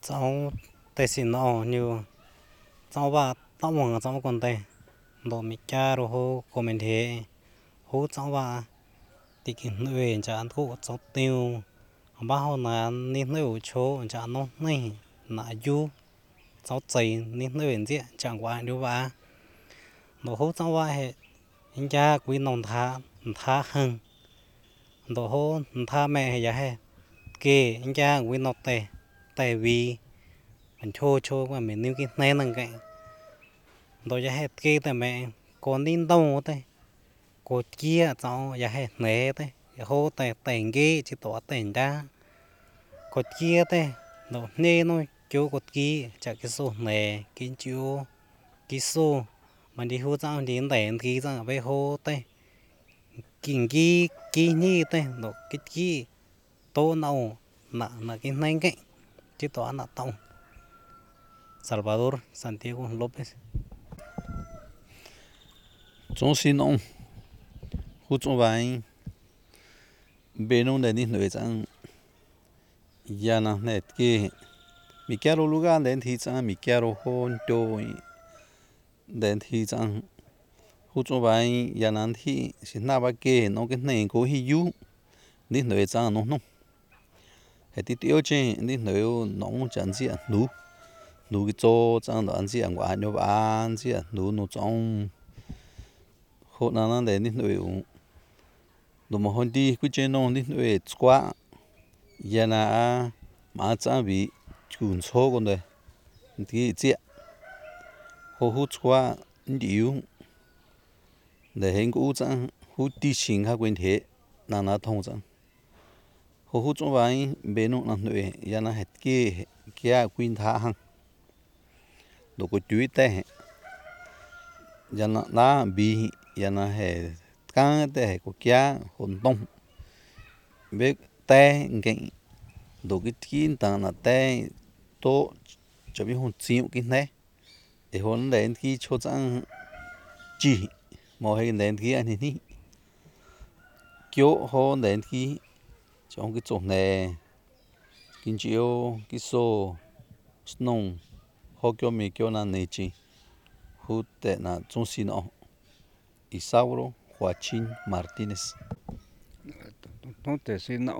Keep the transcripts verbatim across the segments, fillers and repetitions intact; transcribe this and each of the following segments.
cháu tê xin nó như cháu ba tao mong cháu còn tê đồ mi cha rồi hô của mình thế hô cháu ba thì cái người cha ăn thuốc cháu tiêu ba hôm là nên nơi chỗ cha nó này là du cháu chạy nên nơi gì chẳng qua đâu ba đồ hô cháu ba hệ anh cha quý nông tha tha hơn đồ hô tha mẹ hay hệ kê anh cha quý nông tê tại vì mình chô chô qua mình níu cái này năng cái đồ giá hết kia tại mẹ còn tin đâu thế cô kia cháu giá hết nè thế hô tại tiền kia chỉ tỏ tiền ra cô kia thế đồ nè nó chú cô kia chả cái số nè cái chú cái số mình đi hô cháu đến tiền kia cháu về hô thế kinh kia kia như thế đồ cái kia tô nào là là cái này cái chỉ tỏ là tông Salvador Santiago López. Trong xin ông, hút trong vài bên ông đây đi nơi chẳng, nhà nào này kia, mi kêu lugar đến thì chẳng mi kêu hôn đôi, đến thì chẳng hút trong vài nhà nào thì xin na ba kia nó cái này có hi du, đi nơi chẳng nó nó, hay đi tiêu trên đi nơi nó chẳng gì nụ, nụ cái chỗ chẳng nó ăn gì ăn qua nhau ăn gì nụ nụ trong hốt nào nó để đi nuôi uống, đồ mà hôn đi cứ chơi nó đi nuôi quá, giờ na mà chẳng bị chuồn số con đấy, thì chết, hốt hút quá nhiều, để hình cũng chẳng hút đi xin các quan hệ, na na thông chẳng, hốt hút trong vài bên nó nuôi, giờ na hết kia kia quan thả hăng, đồ có chuối té, giờ na na bị giờ na hết cái thế của kia hồn đông biết té cái đồ cái thiên tàng là té to cho biết hồn chịu cái này để hồn đến khi cho rằng chỉ mà hay đến khi anh ấy kiểu hồn đến khi trong cái chỗ này kinh chiếu cái số snow họ kiểu mình kiểu là này chỉ hút để là trong xin nó Isauro Joaquín Martínez. No te si no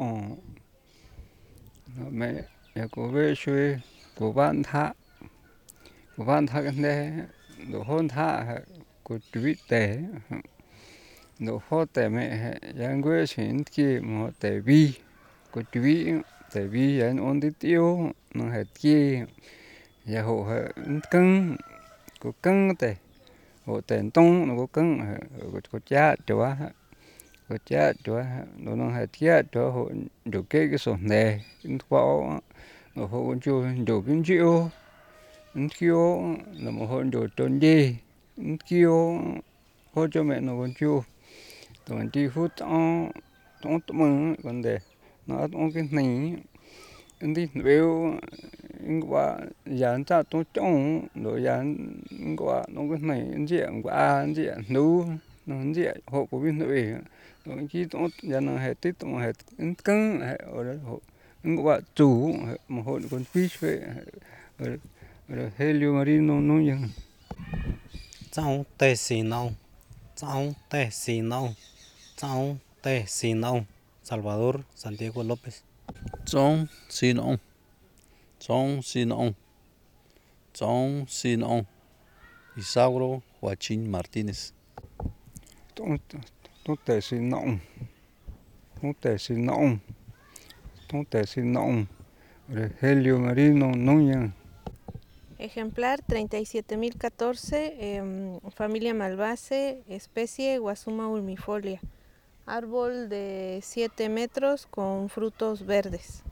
me ya ko ve shui ko ban tha ko ban tha kan de do hon tha ko tui te do ho te me ya ngwe sin ki mo te vi ko tui te vi ya on di tiêu no he ki ya ho cưng ko cưng te hộ tiền tông nó có cứng có giá chúa có giá chúa nó nó hay giá chúa hộ đủ cái cái số này in bao nó hộ chú đủ cái chiếu in chiếu là một hộ đủ tôn gì in chiếu hộ cho mẹ nó còn chú tụi đi hút on on tụi mình còn để nó on cái này in đi biểu in qua dàn ra tôi trông rồi dàn qua nó cái này in diện qua in diện nấu nó in diện hộ của bên nội rồi chỉ tôi dàn nó hết tít tôi hết in cứng ở đấy hộ in qua chủ một hộ còn fish về rồi helio marino nó như cháu tê xin ông cháu tê xin ông cháu tê xin ông Salvador Santiago López. Trong xin ông, trong xin ông, trong xin ông, Isauro Joaquín Martínez. tôi tôi tệ xin nọng tôi tệ xin nọng tôi tệ xin nọng rồi helio marino nó như Ejemplar treinta y siete mil catorce, eh, familia Malvaceae, especie Guasuma ulmifolia, árbol de siete metros con frutos verdes.